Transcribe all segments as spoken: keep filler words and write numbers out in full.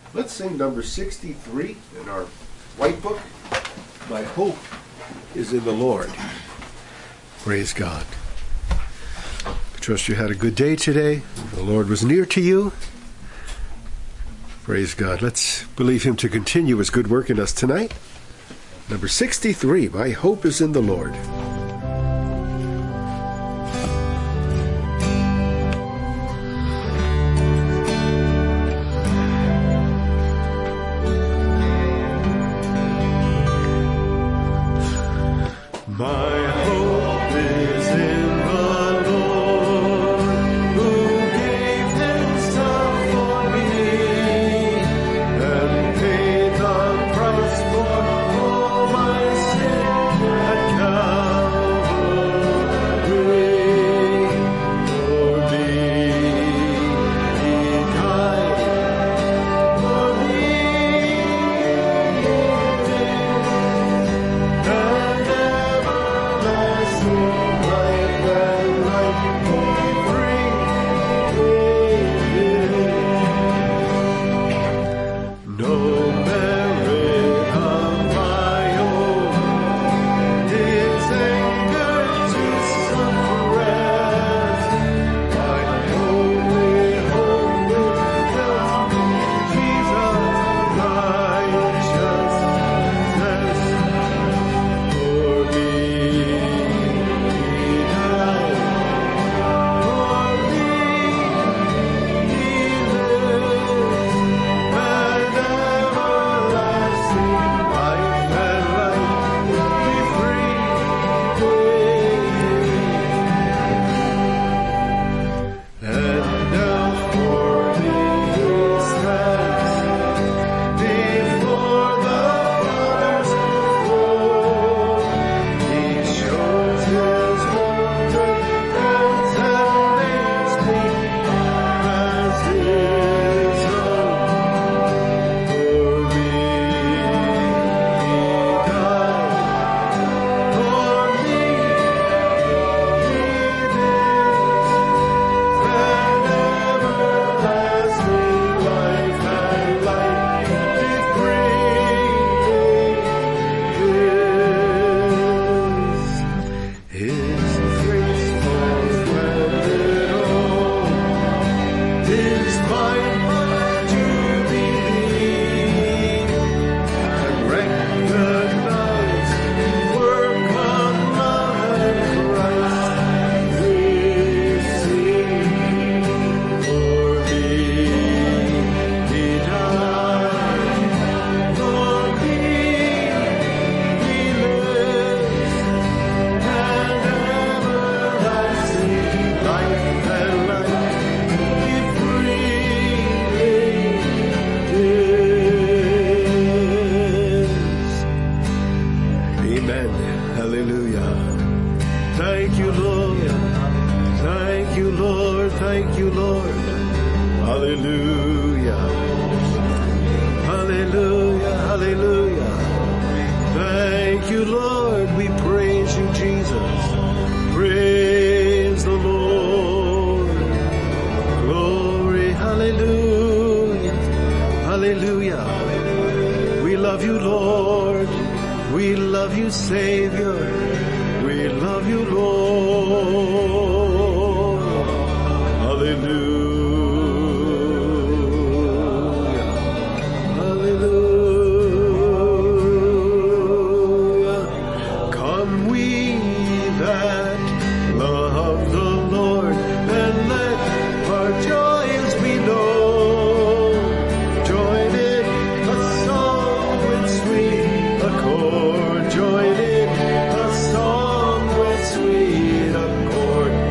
Let's sing number sixty-three in our white book. My hope is in the Lord. Praise God. I trust you had a good day today. The Lord was near to you. Praise God. Let's believe him to continue his good work in us tonight. Number sixty-three, My Hope is in the Lord. Join in a song with sweet accord.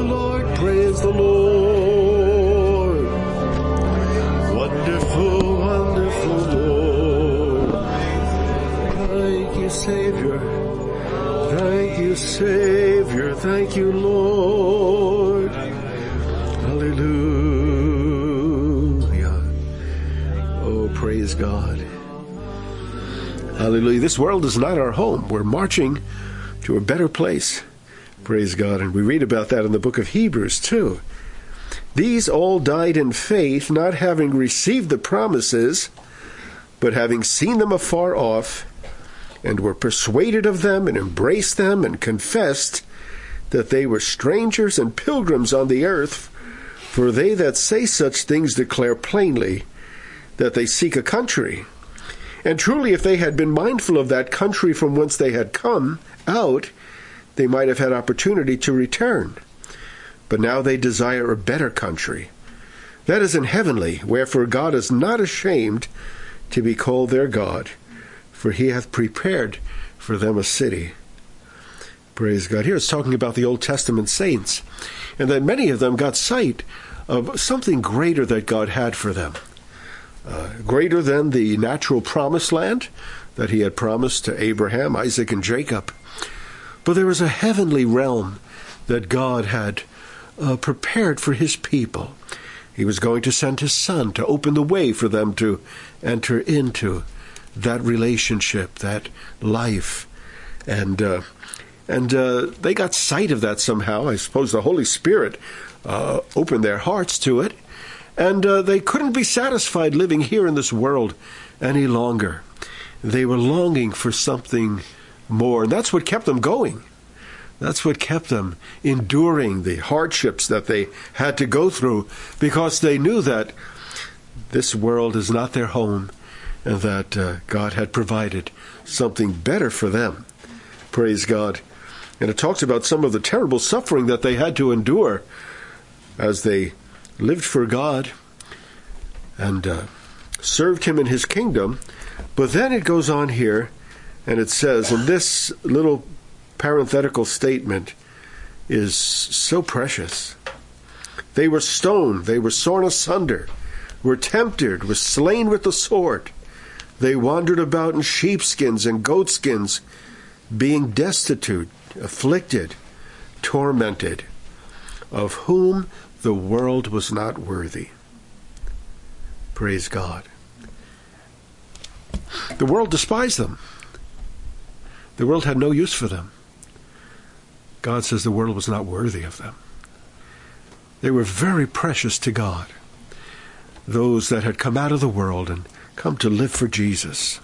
Lord, praise the Lord. Wonderful, wonderful Lord. Thank you, Savior. Thank you, Savior. Thank you, Lord. Hallelujah. Oh, praise God. Hallelujah. This world is not our home. We're marching to a better place. Praise God. And we read about that in the book of Hebrews too. These all died in faith, not having received the promises, but having seen them afar off, and were persuaded of them, and embraced them, and confessed that they were strangers and pilgrims on the earth. For they that say such things declare plainly that they seek a country. And truly, if they had been mindful of that country from whence they had come out, they might have had opportunity to return. But now they desire a better country, that is in heavenly, wherefore God is not ashamed to be called their God, for he hath prepared for them a city. Praise God. Here it's talking about the Old Testament saints, and that many of them got sight of something greater that God had for them. Uh, greater than the natural promised land that he had promised to Abraham, Isaac, and Jacob. But there was a heavenly realm that God had uh, prepared for his people. He was going to send his Son to open the way for them to enter into that relationship, that life. And uh, and uh, they got sight of that somehow. I suppose the Holy Spirit uh, opened their hearts to it. And uh, they couldn't be satisfied living here in this world any longer. They were longing for something more. And that's what kept them going. That's what kept them enduring the hardships that they had to go through, because they knew that this world is not their home, and that uh, God had provided something better for them. Praise God. And it talks about some of the terrible suffering that they had to endure as they lived for God and uh, served him in his kingdom. But then it goes on here, and it says, and this little parenthetical statement is so precious. They were stoned, they were sawn asunder, were tempted, were slain with the sword. They wandered about in sheepskins and goatskins, being destitute, afflicted, tormented, of whom the world was not worthy. Praise God. The world despised them. The world had no use for them. God says the world was not worthy of them. They were very precious to God, those that had come out of the world and come to live for Jesus.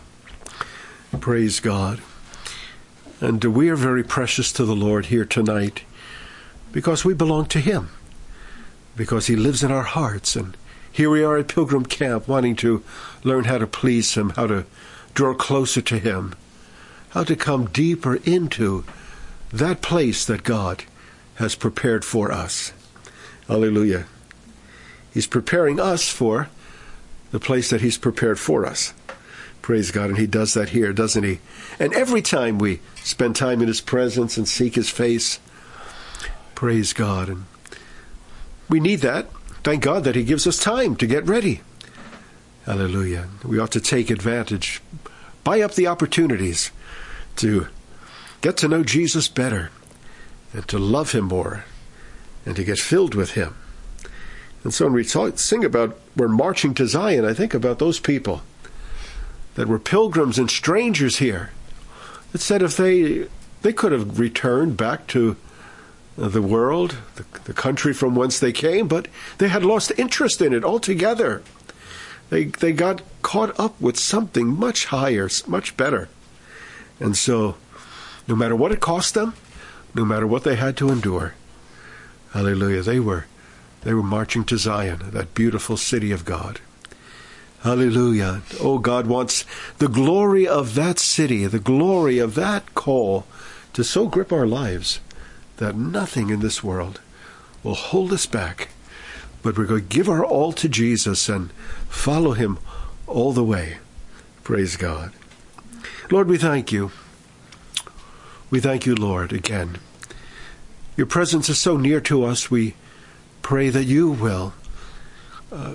Praise God. And we are very precious to the Lord here tonight because we belong to him, because he lives in our hearts. And here we are at Pilgrim Camp wanting to learn how to please him, how to draw closer to him, how to come deeper into that place that God has prepared for us. Hallelujah. He's preparing us for the place that he's prepared for us. Praise God. And he does that here, doesn't he? And every time we spend time in his presence and seek his face, praise God. And we need that. Thank God that he gives us time to get ready. Hallelujah. We ought to take advantage, buy up the opportunities to get to know Jesus better and to love him more and to get filled with him. And so when we talk, sing about we're marching to Zion, I think about those people that were pilgrims and strangers here. It said if they they could have returned back to the world, the, the country from whence they came, but they had lost interest in it altogether. They they got caught up with something much higher, much better. And so, no matter what it cost them, no matter what they had to endure, hallelujah, they were they were marching to Zion, that beautiful city of God. Hallelujah. Oh, God wants the glory of that city, the glory of that call to so grip our lives that nothing in this world will hold us back. But we're going to give our all to Jesus and follow him all the way. Praise God. Lord, we thank you. We thank you, Lord, again, Your presence is so near to us. We pray that you will uh,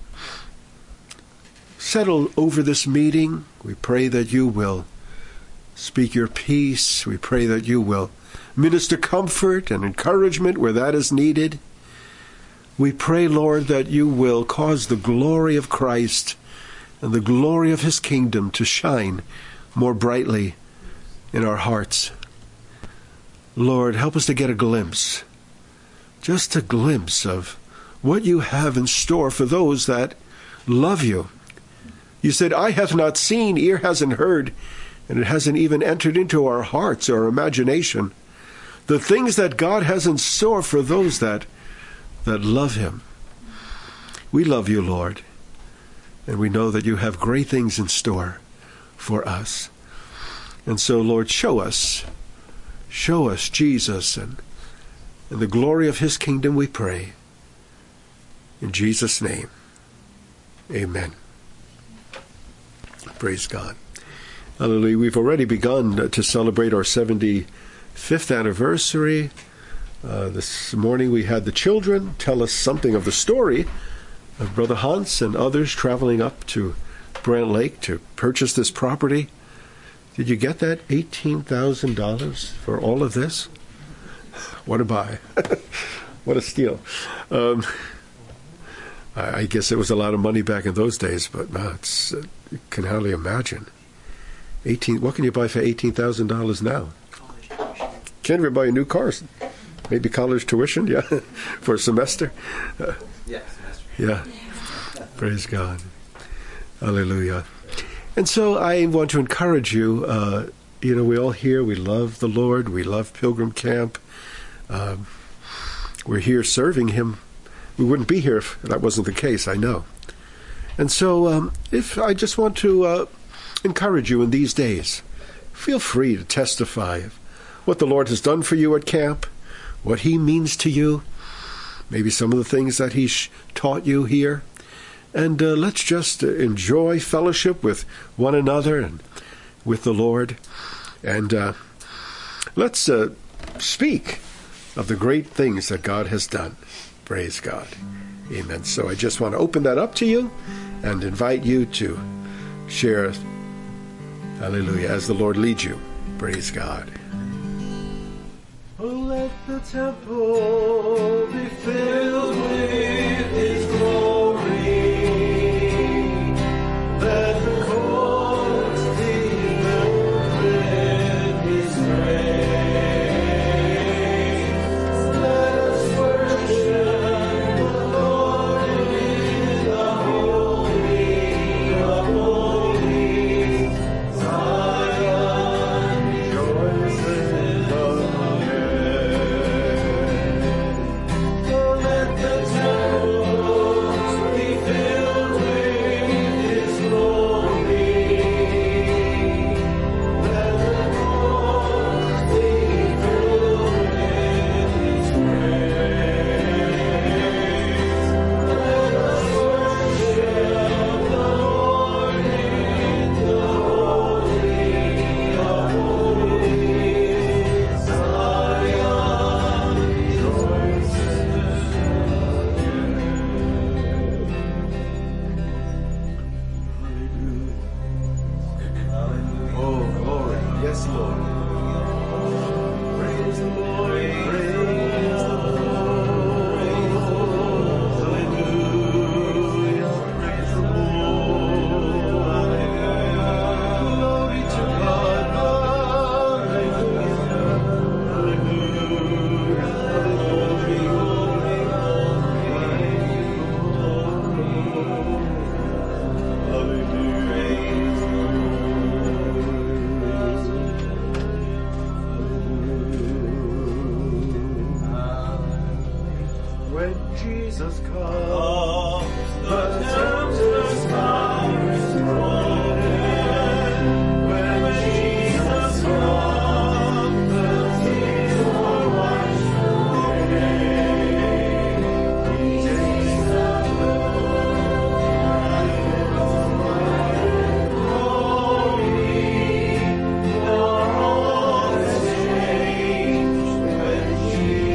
settle over this meeting. We pray that you will speak your peace. We pray that you will minister comfort and encouragement where that is needed. We pray, Lord, that you will cause the glory of Christ and the glory of his kingdom to shine more brightly in our hearts. Lord, help us to get a glimpse, just a glimpse of what you have in store for those that love you. You said, eye hath not seen, ear hasn't heard, and it hasn't even entered into our hearts or imagination, the things that God has in store for those that, that love him. We love you, Lord, and we know that you have great things in store for us. And so, Lord, show us, show us Jesus and, and the glory of his kingdom, we pray. In Jesus' name, amen. Praise God. Hallelujah. We've already begun to celebrate our seventy-fifth anniversary. Uh, this morning we had the children tell us something of the story of Brother Hans and others traveling up to Brant Lake to purchase this property. Did you get that? eighteen thousand dollars for all of this? What a buy. What a steal. Um, I, I guess it was a lot of money back in those days, but no, it's, uh, you can hardly imagine. eighteen. What can you buy for eighteen thousand dollars now? Can't even buy a new car. Maybe college tuition, yeah, for a semester. Uh, yeah, semester. Yeah. Praise God. Hallelujah. And so I want to encourage you, uh, you know, we all here, we love the Lord, we love Pilgrim Camp. Um, we're here serving him. We wouldn't be here if that wasn't the case, I know. And so um, if I just want to uh, encourage you in these days, feel free to testify of what the Lord has done for you at camp, what he means to you, maybe some of the things that he's taught you here. And uh, let's just uh, enjoy fellowship with one another and with the Lord. And uh, let's uh, speak of the great things that God has done. Praise God. Amen. So I just want to open that up to you and invite you to share, hallelujah, as the Lord leads you. Praise God. Oh, let the temple be filled with his glory. Let the courts be filled with his praise. Let us worship the Lord in the holy, the holy Zion. Rejoice in the Jesus comes, the tempter's power is broken. When Jesus comes, the tears are washed away. He takes the glory, for all is changed when Jesus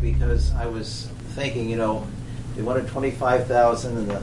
because I was thinking, you know, they wanted twenty-five thousand, and the,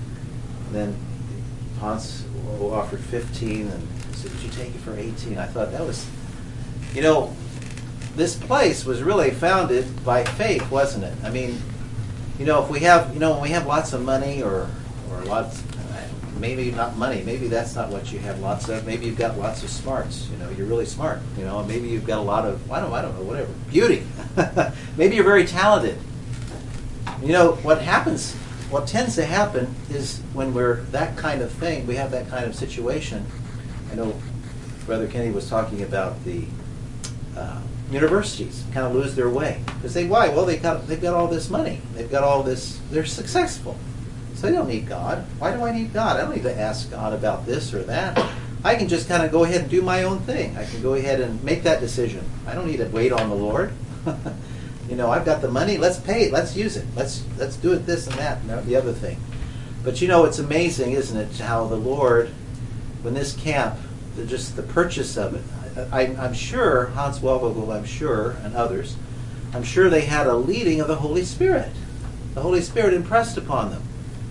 then Hans offered fifteen, and said, "Would you take it for eighteen?" I thought that was, you know, this place was really founded by faith, wasn't it? I mean, you know, if we have, you know, when we have lots of money, or or lots, maybe not money, maybe that's not what you have lots of. Maybe you've got lots of smarts. You know, you're really smart. You know, maybe you've got a lot of, I don't, I don't know, whatever, beauty. Maybe you're very talented. You know, what happens, what tends to happen is when we're that kind of thing, we have that kind of situation. I know Brother Kenny was talking about the uh, universities kind of lose their way because they why? Well, they got they've got all this money, they've got all this, they're successful, so they don't need God. Why do I need God? I don't need to ask God about this or that. I can just kind of go ahead and do my own thing. I can go ahead and make that decision. I don't need to wait on the Lord. You know, I've got the money. Let's pay it. Let's use it. Let's let's do it this and that and the other thing. But you know, it's amazing, isn't it, how the Lord, when this camp, the, just the purchase of it. I, I'm sure Hans Wellvogel, I'm sure, and others, I'm sure they had a leading of the Holy Spirit. The Holy Spirit impressed upon them,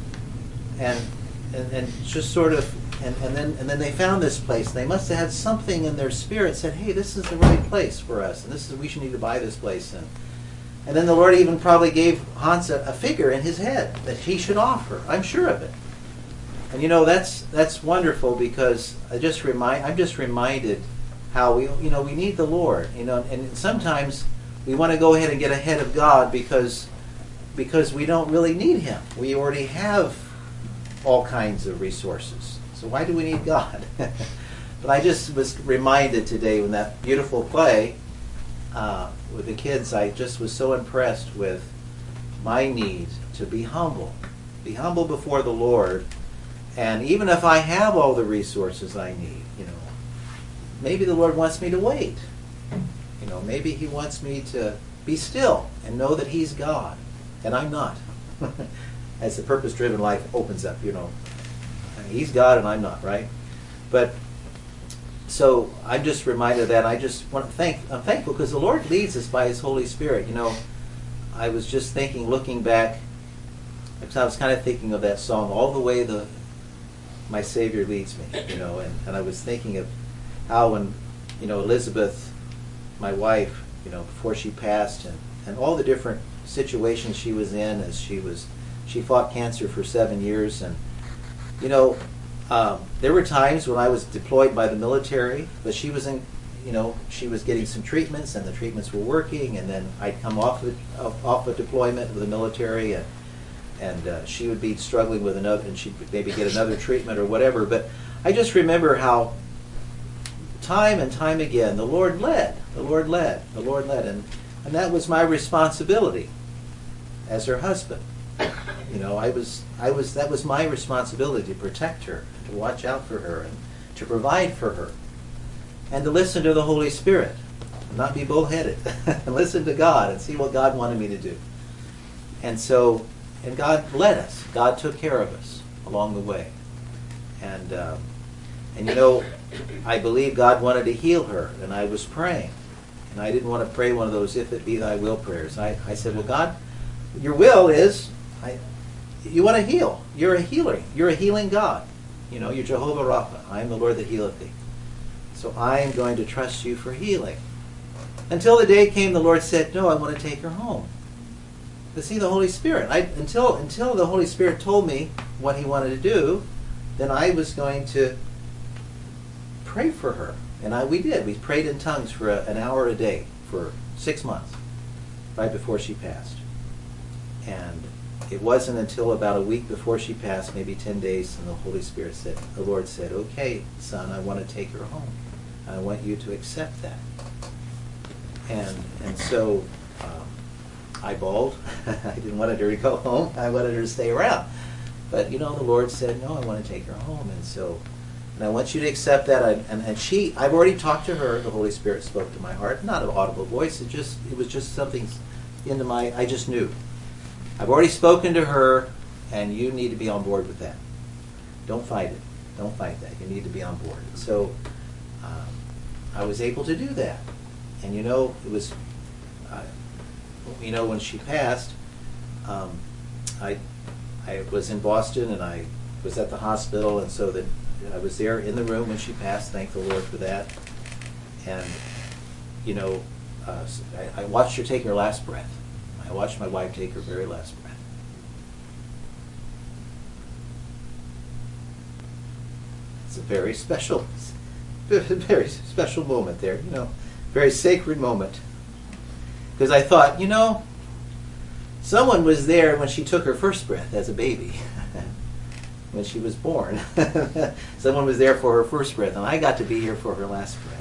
and and, and just sort of, and, and then and then they found this place. They must have had something in their spirit said, "Hey, this is the right place for us, and this is we should need to buy this place." And and then the Lord even probably gave Hans a, a figure in his head that he should offer. I'm sure of it. And you know, that's that's wonderful, because I just remind I'm just reminded how we you know we need the Lord, you know, and sometimes we want to go ahead and get ahead of God because because we don't really need Him. We already have all kinds of resources. So why do we need God? But I just was reminded today when that beautiful play uh, with the kids, I just was so impressed with my need to be humble, be humble before the Lord. And even if I have all the resources I need, you know, maybe the Lord wants me to wait. You know, maybe He wants me to be still and know that He's God and I'm not. As the purpose-driven life opens up, you know, He's God and I'm not, right? But so I'm just reminded of that. I just want to thank. I'm thankful because the Lord leads us by His Holy Spirit. You know, I was just thinking, looking back, because I was kind of thinking of that song, "All the Way the My Savior Leads Me," you know, and, and I was thinking of how when, you know, Elizabeth, my wife, you know, before she passed, and, and all the different situations she was in as she was, she fought cancer for seven years, and, you know, um, there were times when I was deployed by the military, but she was in, you know, she was getting some treatments, and the treatments were working, and then I'd come off of, off of deployment with the military, and and uh, she would be struggling with another, and she'd maybe get another treatment or whatever. But I just remember how time and time again the Lord led, the Lord led, the Lord led, and and that was my responsibility as her husband. You know, I was, I was, that was my responsibility to protect her, to watch out for her, and to provide for her, and to listen to the Holy Spirit, and not be bullheaded, and listen to God and see what God wanted me to do. And so, and God led us. God took care of us along the way, and um, and you know, I believe God wanted to heal her, and I was praying, and I didn't want to pray one of those "if it be Thy will" prayers. I, I said, well, God, Your will is, I, you want to heal. You're a healer. You're a healing God. You know, you're Jehovah Rapha. I am the Lord that healeth thee. So I am going to trust you for healing. Until the day came, the Lord said, no, I want to take her home. To see the Holy Spirit. I, until, until the Holy Spirit told me what He wanted to do, then I was going to pray for her. And I, we did. We prayed in tongues for a, an hour a day for six months, right before she passed. And it wasn't until about a week before she passed, maybe ten days, and the Holy Spirit said, the Lord said, okay, son, I want to take her home. I want you to accept that. And and so um, I bawled. I didn't want her to go home. I wanted her to stay around. But, you know, the Lord said, no, I want to take her home. And so, and I want you to accept that. I, and, and she, I've already talked to her. The Holy Spirit spoke to my heart. Not an audible voice. It just, it was just something into my, I just knew. I've already spoken to her, and you need to be on board with that. Don't fight it. Don't fight that. You need to be on board. So um, I was able to do that. And, you know, it was, uh, you know, when she passed, um, I I was in Boston and I was at the hospital, and so that I was there in the room when she passed. Thank the Lord for that. And you know, uh, I, I watched her take her last breath. I watched my wife take her very last breath. It's a very special, very special moment there. You know, very sacred moment. Because I thought, you know, someone was there when she took her first breath as a baby. When she was born. Someone was there for her first breath, and I got to be here for her last breath.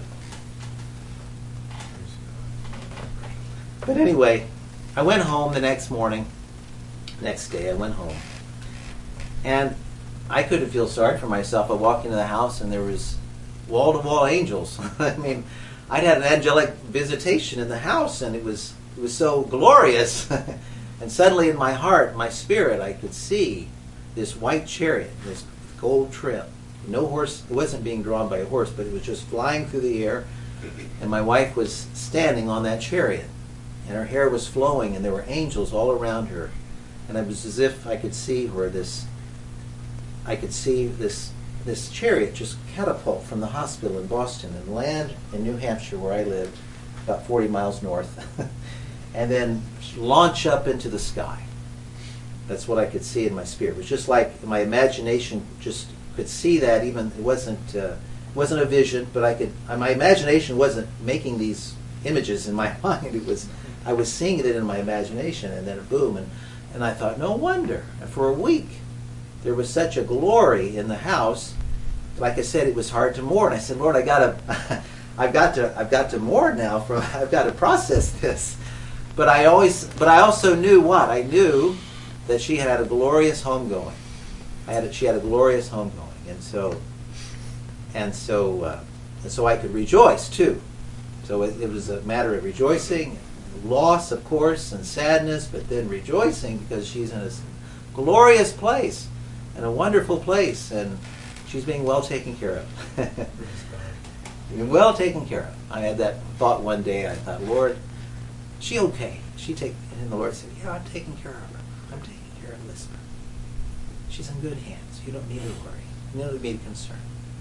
But anyway, I went home the next morning, next day I went home, and I couldn't feel sorry for myself. I walked into the house and there was wall-to-wall angels. I mean, I'd had an angelic visitation in the house, and it was it was so glorious. And suddenly in my heart, my spirit, I could see this white chariot, this gold trim. No horse, it wasn't being drawn by a horse, but it was just flying through the air, and my wife was standing on that chariot. And her hair was flowing, and there were angels all around her. And it was as if I could see her, this, I could see this this chariot just catapult from the hospital in Boston and land in New Hampshire, where I lived, about forty miles north, and then launch up into the sky. That's what I could see in my spirit. It was just like my imagination just could see that. Even it wasn't uh, it wasn't a vision, but I could. My imagination wasn't making these images in my mind. It was. I was seeing it in my imagination, and then boom, and, and I thought, no wonder. And for a week, there was such a glory in the house. Like I said, it was hard to mourn. I said, Lord, I gotta, I've got to, I've got to mourn now. From I've got to process this. But I always, but I also knew what I knew that she had a glorious homegoing. I had, a, she had a glorious homegoing, and so, and so, uh, and so I could rejoice too. So it, it was a matter of rejoicing. Loss, of course, and sadness, but then rejoicing because she's in a glorious place and a wonderful place, and she's being well taken care of. Being well taken care of. I had that thought one day. I thought, Lord, she okay? She take, and the Lord said, yeah, I'm taking care of her. I'm taking care of Lisbeth. She's in good hands. You don't need to worry. You don't need to be concerned.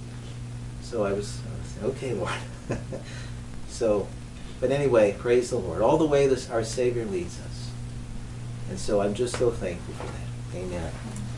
So I was, I was okay, Lord. So. But anyway, praise the Lord. All the way this, our Savior leads us. And so I'm just so thankful for that. Amen.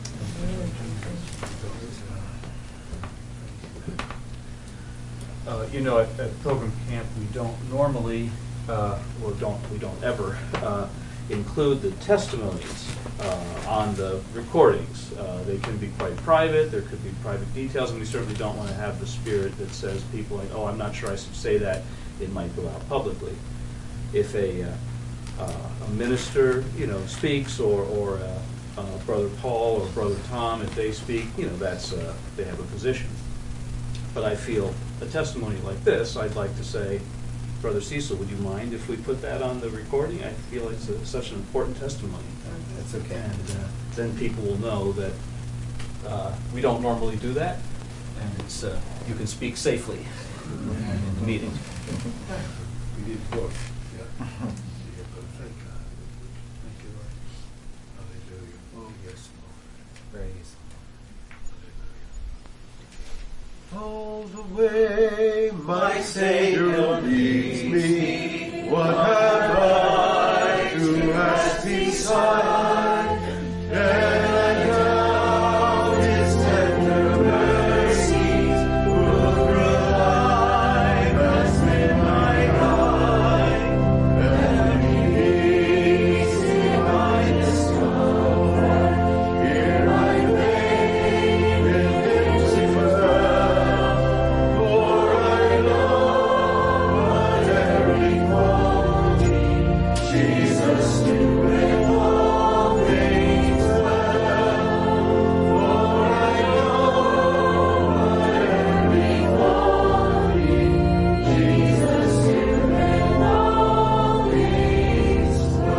Uh, you know, at, at Pilgrim Camp, we don't normally, uh, or don't we don't ever, uh, include the testimonies uh, on the recordings. Uh, they can be quite private. There could be private details, and we certainly don't want to have the spirit that says people like, oh, I'm not sure I should say that. It might go out publicly. If a, uh, uh, a minister, you know, speaks, or, or uh, uh, Brother Paul or Brother Tom, if they speak, you know, that's uh, they have a position. But I feel a testimony like this, I'd like to say, Brother Cecil, would you mind if we put that on the recording? I feel it's a, such an important testimony. That's okay. And uh, then people will know that uh, we don't normally do that, and it's uh, you can speak safely in the meeting. We did both. Yeah. Yeah, but thank God. Thank you, Lord. Hallelujah. Oh, yes, Lord. Praise. All the way my Savior leads me, what have I to ask beside? And now His tender mercies will provide us in my guide, and peace in my discomfort. Here I lay with Lucifer, for I know what every quality Jesus doeth all things well. For I know what every quality Jesus doeth all things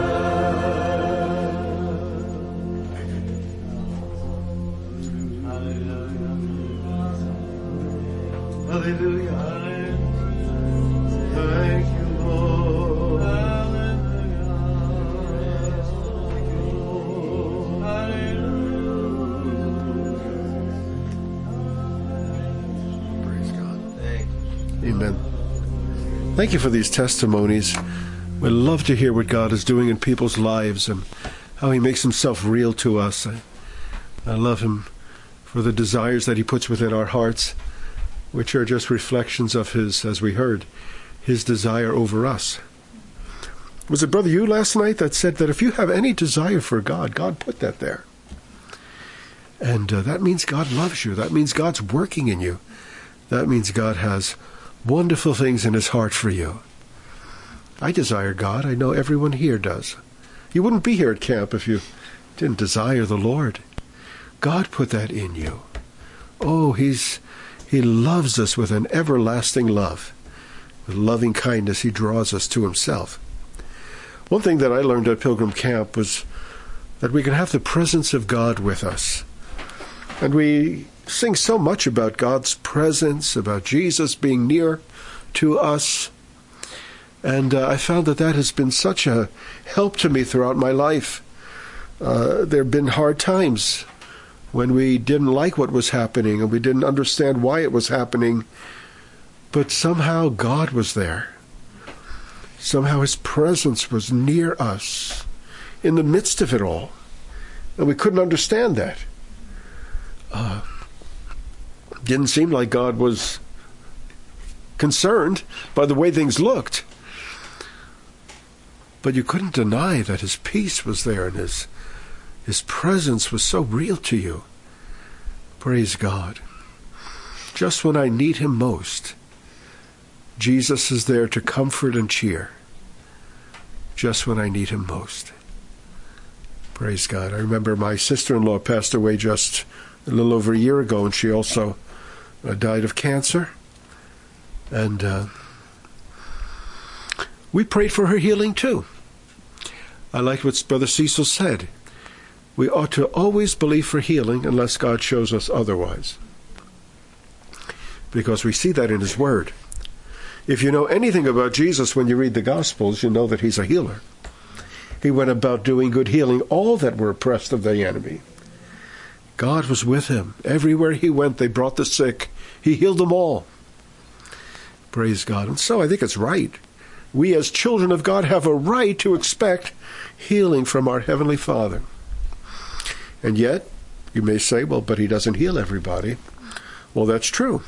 well. Hallelujah. Thank you, Lord. Thank you for these testimonies. We love to hear what God is doing in people's lives and how he makes himself real to us. I, I love him for the desires that he puts within our hearts, which are just reflections of his, as we heard, his desire over us. Was it Brother Yu last night that said that if you have any desire for God, God put that there? And uh, that means God loves you. That means God's working in you. That means God has wonderful things in his heart for you. I desire God. I know everyone here does. You wouldn't be here at camp if you didn't desire the Lord. God put that in you. Oh, he's he loves us with an everlasting love. With loving kindness, he draws us to himself. One thing that I learned at Pilgrim Camp was that we can have the presence of God with us. And we sing so much about God's presence, about Jesus being near to us. And uh, I found that that has been such a help to me throughout my life. Uh, there have been hard times when we didn't like what was happening and we didn't understand why it was happening. But somehow God was there. Somehow his presence was near us in the midst of it all. And we couldn't understand that. Uh, didn't seem like God was concerned by the way things looked. But you couldn't deny that his peace was there and his, his presence was so real to you. Praise God. Just when I need him most, Jesus is there to comfort and cheer. Just when I need him most. Praise God. I remember my sister-in-law passed away just a little over a year ago, and she also uh, died of cancer. And uh, we prayed for her healing too. I like what Brother Cecil said. We ought to always believe for healing unless God shows us otherwise. Because we see that in his word. If you know anything about Jesus when you read the Gospels, you know that he's a healer. He went about doing good, healing all that were oppressed of the enemy. God was with him. Everywhere he went, they brought the sick. He healed them all. Praise God. And so I think it's right. We as children of God have a right to expect healing from our Heavenly Father. And yet, you may say, well, but he doesn't heal everybody. Well, that's true.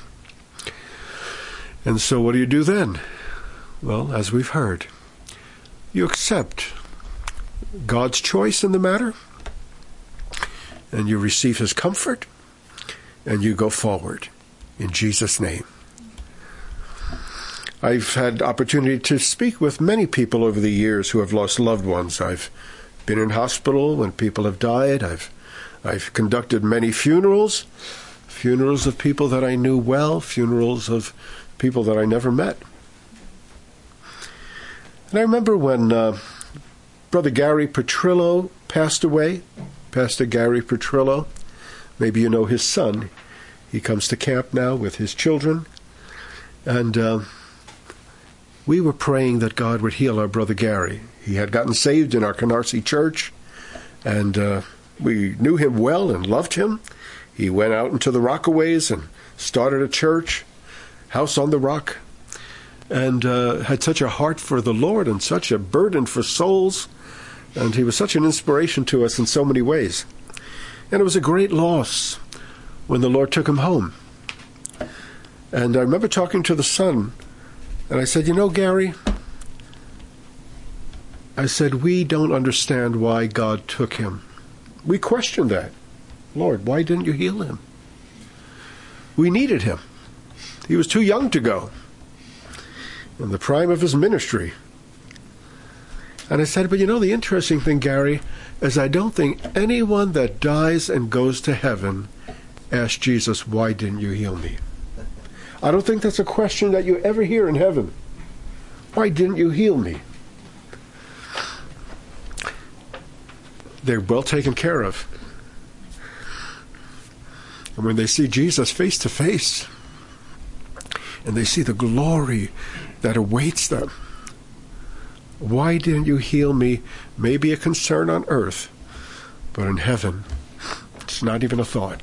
And so what do you do then? Well, as we've heard, you accept God's choice in the matter, and you receive his comfort, and you go forward in Jesus' name. I've had opportunity to speak with many people over the years who have lost loved ones. I've been in hospital when people have died. I've I've conducted many funerals, funerals of people that I knew well, funerals of people that I never met. And I remember when uh, Brother Gary Petrillo passed away, Pastor Gary Petrillo. Maybe you know his son. He comes to camp now with his children. And uh, we were praying that God would heal our Brother Gary. He had gotten saved in our Canarsie church, and uh, we knew him well and loved him. He went out into the Rockaways and started a church, House on the Rock, and uh, had such a heart for the Lord and such a burden for souls. And he was such an inspiration to us in so many ways. And it was a great loss when the Lord took him home. And I remember talking to the son, and I said, you know, Gary, I said, we don't understand why God took him. We questioned that. Lord, why didn't you heal him? We needed him. He was too young to go, in the prime of his ministry. And I said, but you know, the interesting thing, Gary, is I don't think anyone that dies and goes to heaven asks Jesus, why didn't you heal me? I don't think that's a question that you ever hear in heaven. Why didn't you heal me? They're well taken care of. And when they see Jesus face to face, and they see the glory that awaits them, why didn't you heal me? May be a concern on earth, but in heaven, it's not even a thought.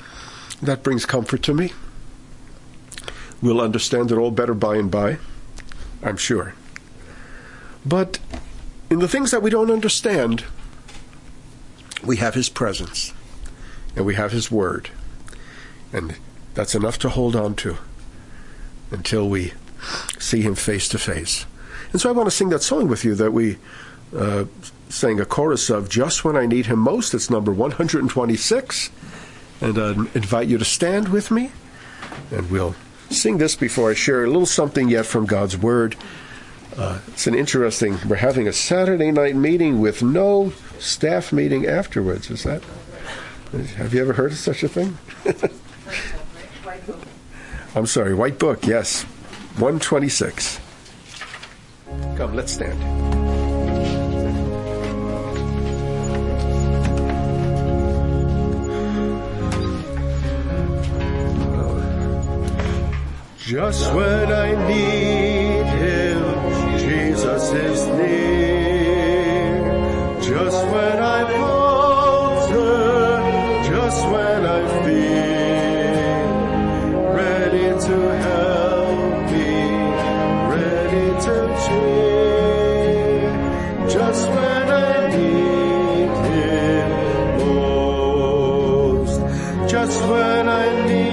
That brings comfort to me. We'll understand it all better by and by. I'm sure. But in the things that we don't understand, we have his presence, and we have his word. And that's enough to hold on to until we see him face to face. And so I want to sing that song with you that we uh, sang a chorus of, Just When I Need Him Most. It's number one hundred twenty-six. And I invite you to stand with me. And we'll sing this before I share a little something yet from God's Word. Uh, it's an interesting, we're having a Saturday night meeting with no staff meeting afterwards. Is that, have you ever heard of such a thing? White book. I'm sorry, White Book, yes. one twenty-six. Come, let's stand. Just when I need him, Jesus is near. Just when I falter, just when I fear, ready to help me, ready to cheer. Just when I need him most, just when I need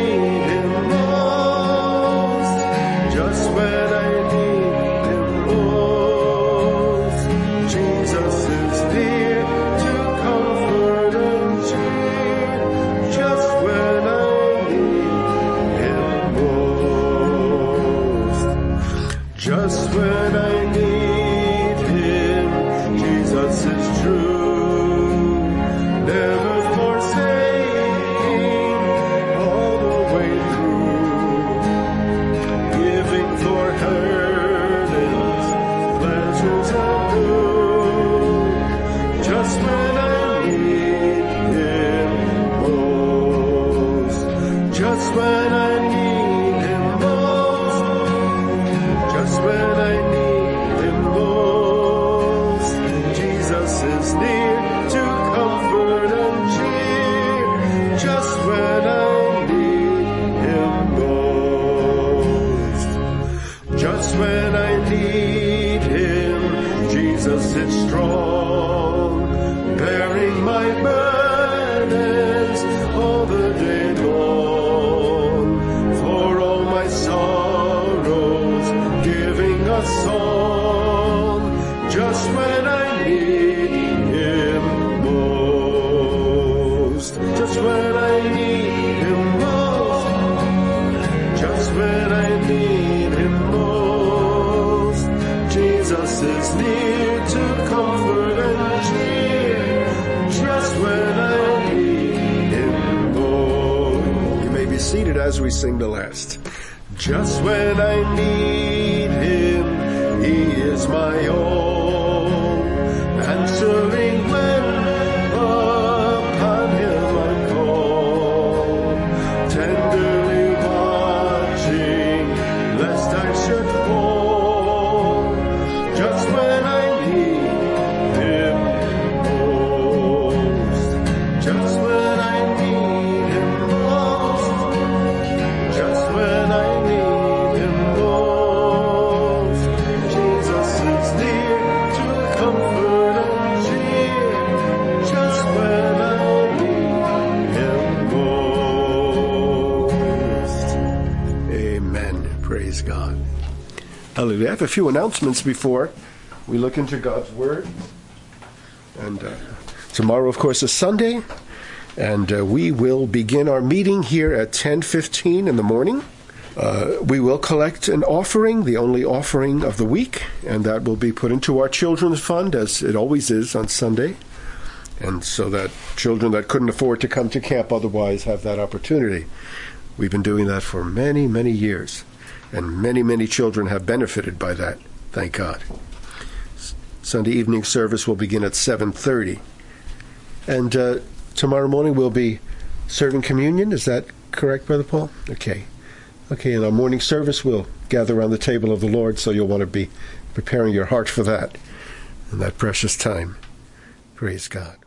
as we sing the last. Just when I need him, he is my all, answering when upon him I call, tenderly watching lest I should fall. Just when I need him most, just when I need him most, just when I need him most, Jesus is near to comfort and cheer. Just when I need him most. Amen. Praise God. Hallelujah. I have a few announcements before we look into God's Word. And uh, tomorrow, of course, is Sunday. And uh, we will begin our meeting here at ten fifteen in the morning. Uh, we will collect an offering, the only offering of the week, and that will be put into our children's fund, as it always is on Sunday. And so that children that couldn't afford to come to camp otherwise have that opportunity. We've been doing that for many, many years, and many, many children have benefited by that, thank God. S- Sunday evening service will begin at seven thirty. And uh, tomorrow morning we'll be serving communion. Is that correct, Brother Paul? Okay. Okay, in our morning service we'll gather around the table of the Lord, so you'll want to be preparing your heart for that in that precious time. Praise God.